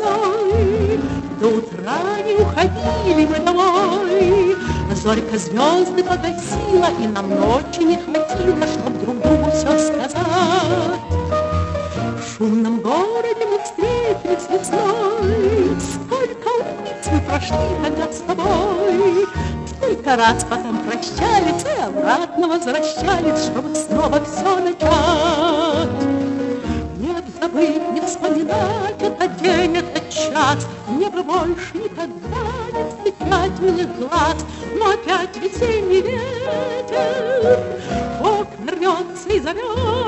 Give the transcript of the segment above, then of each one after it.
весной. До утра не уходили мы домой. Зорька звезды погасила, и нам ночи не хватило, чтоб друг другу все сказать. В шумном городе мы встретились весной. Сколько улиц мы прошли тогда с тобой. Сколько раз потом прощались и обратно возвращались, чтобы снова все начать. Не забыть, не вспоминать этот день, этот час. Мне бы больше никогда не встречать милых глаз. Но опять весенний ветер в окна рвется и зовет.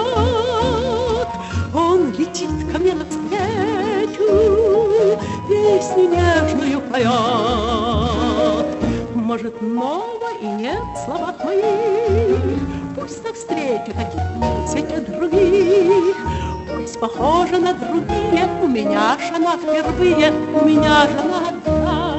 Он летит ко мне навстречу, песню нежную поет. Может, ново и нет в словах моих, пусть навстречу таких тысячи других. Пусть похожа на другие, у меня ж она впервые, у меня ж она одна.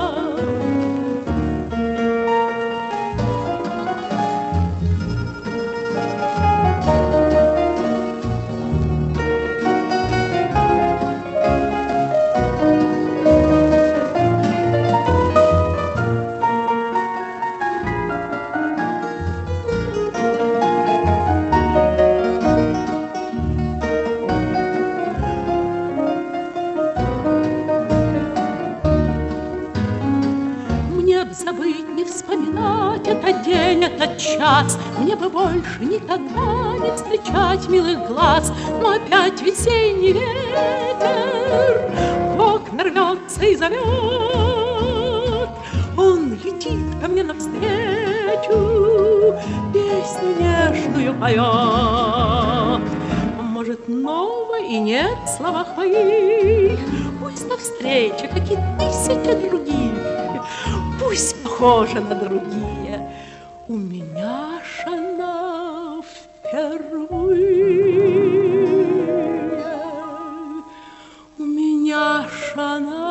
Забыть, не вспоминать этот день, этот час. Мне бы больше никогда не встречать милых глаз. Но опять весенний ветер в окна рвется и зовет. Он летит ко мне навстречу, песню нежную поет. Может, ново и нет в словах моих, пусть навстречу какие тысячи других. Пусть похожа на другие, у меня ж она впервые, у меня ж она